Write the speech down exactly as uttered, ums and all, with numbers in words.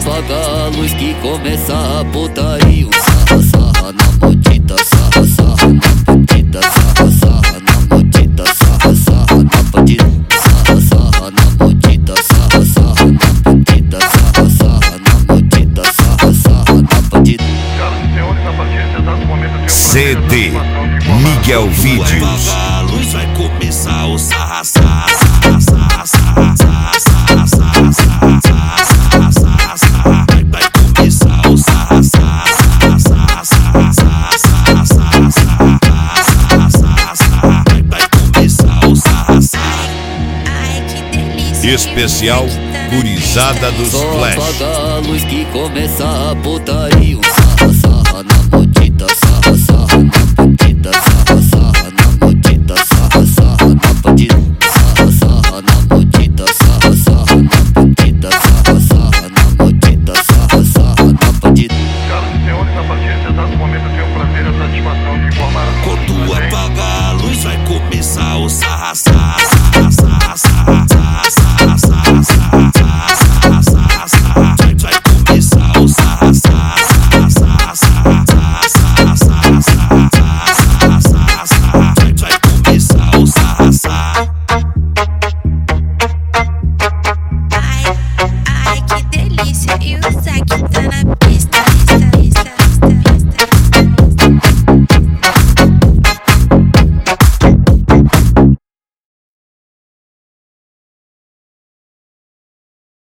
apaga a luz que começa a putaria. Sarra, sarra na bandida, sarra, sarra na bandida, sarra, sarra na bandida, sarra, sarra na bandida, sarra, sarra na bandida, sarra, sarra na bandida, sarra, sarra na bandida, sarra, sarra na bandida. C D Miguel Vídeos. A luz vai começar o sarra, sarra, sarra, sarra, sarra, sarra, sarra, sarra, sarra, sarra, sarra. Vai começar o sarra, sarra, sarra, sarra, sarra, sarra, sarra, sarra, sarra, sarra. Vai começar o sarra, sarra. Especial Gurizada dos Só Flash. apaga a luz que começa a putaria.